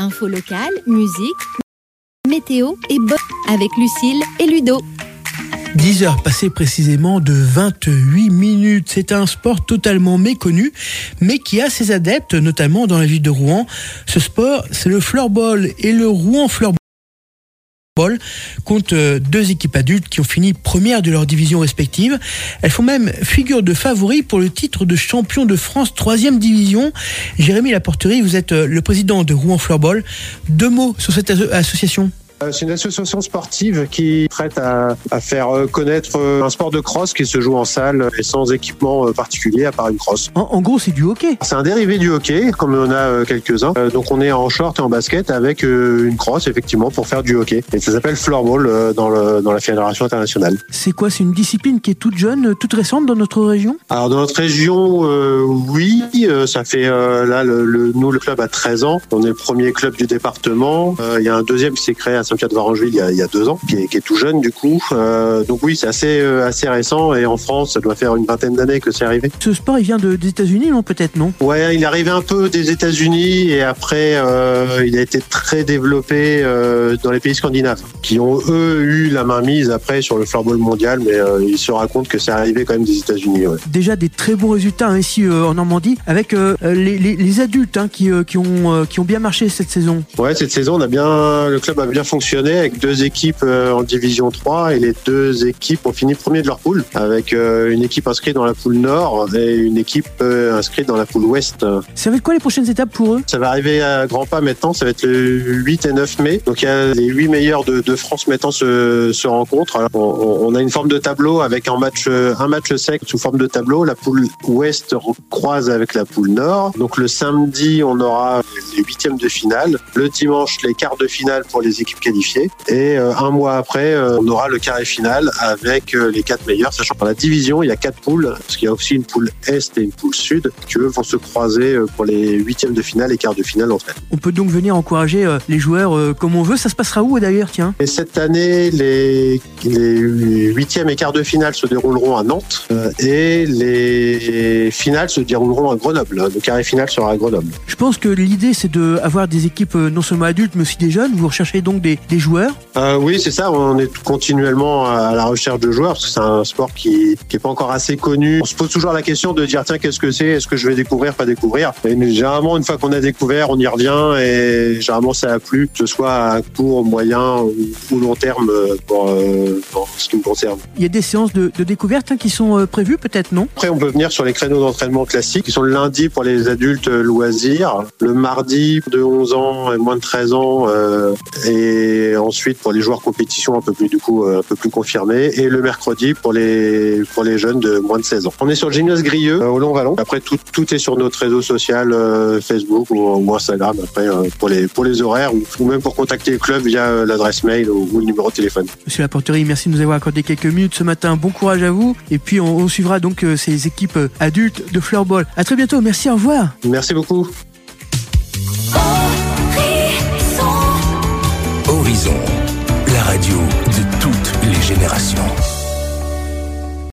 Info locale, musique, météo et avec Lucille et Ludo. 10 heures passées précisément de 28 minutes. C'est un sport totalement méconnu, mais qui a ses adeptes, notamment dans la ville de Rouen. Ce sport, c'est le floorball. Et le Rouen Floorball compte 2 équipes adultes qui ont fini première de leur division respective. Elles font même figure de favoris pour le titre de champion de France 3e division. Jérémy Laporterie, vous êtes le président de Rouen Floorball. 2 mots sur cette association. C'est une association sportive qui prête à faire connaître un sport de cross qui se joue en salle et sans équipement particulier à part une crosse. En gros, c'est du hockey. C'est un dérivé du hockey, comme on a quelques-uns. Donc on est en short et en basket avec une crosse, effectivement, pour faire du hockey. Et ça s'appelle floorball dans la fédération internationale. C'est quoi? C'est une discipline qui est toute jeune, toute récente dans notre région? Alors dans notre région, oui. Ça fait nous, le club a 13 ans. On est le premier club du département. Il y a un deuxième qui s'est créé à Saint-Pierre-de-Varengeville il y a 2 ans, qui est tout jeune du coup. Donc oui, c'est assez récent et en France, ça doit faire une vingtaine d'années que c'est arrivé. Ce sport, il vient des États-Unis, non? Peut-être, non? Ouais, il est arrivé un peu des États-Unis et après, il a été très développé dans les pays scandinaves, qui ont eux eu la main mise après sur le floorball mondial, mais ils se racontent que c'est arrivé quand même des États-Unis. Ouais. Déjà des très bons résultats ici en Normandie, avec les adultes qui ont bien marché cette saison. Ouais, cette saison, le club a bien fonctionné avec 2 équipes en division 3 et les 2 équipes ont fini premier de leur poule avec une équipe inscrite dans la poule nord et une équipe inscrite dans la poule ouest. Ça va être quoi les prochaines étapes pour eux? Ça va arriver à grands pas maintenant, ça va être le 8 et 9 mai. Donc il y a les 8 meilleurs de France maintenant se rencontrent. Alors, on a une forme de tableau avec un match sec sous forme de tableau. La poule ouest croise avec la poule nord. Donc le samedi, on aura les 8e de finale. Le dimanche, les quarts de finale pour les équipes qualifiées. Et un mois après, on aura le carré final avec les 4 meilleurs, sachant que dans la division, il y a 4 poules, parce qu'il y a aussi une poule Est et une poule Sud, qui eux vont se croiser pour les 8e de finale et quarts de finale entre elles. On peut donc venir encourager les joueurs comme on veut. Ça se passera où d'ailleurs, tiens? Et cette année, les 8e et quarts de finale se dérouleront à Nantes et les finales se dérouleront à Grenoble. Le carré final sera à Grenoble. Je pense que l'idée, c'est d'avoir des équipes non seulement adultes, mais aussi des jeunes. Vous recherchez donc des joueurs? Oui, c'est ça. On est continuellement à la recherche de joueurs parce que c'est un sport qui est pas encore assez connu. On se pose toujours la question de dire tiens, qu'est-ce que c'est? Est-ce que je vais découvrir, pas découvrir? Et généralement, une fois qu'on a découvert, on y revient et généralement ça a plu, que ce soit à court, moyen ou long terme pour ce qui me concerne. Il y a des séances de découverte qui sont prévues peut-être, non? Après, on peut venir sur les créneaux d'entraînement classiques qui sont le lundi pour les adultes loisirs, le mardi de 11 ans et moins de 13 ans et ensuite pour les joueurs compétition un peu plus confirmés et le mercredi pour les jeunes de moins de 16 ans. On est sur le gymnase Grilleux au Long-Vallon. Après tout est sur notre réseau social Facebook ou Instagram après pour les horaires ou même pour contacter le club via l'adresse mail ou le numéro de téléphone. Monsieur Laporterie, merci de nous avoir accordé quelques minutes ce matin. Bon courage à vous et puis on suivra donc ces équipes adultes de floorball. À très bientôt. Merci, au revoir. Merci beaucoup. Horizon, la radio de toutes les générations.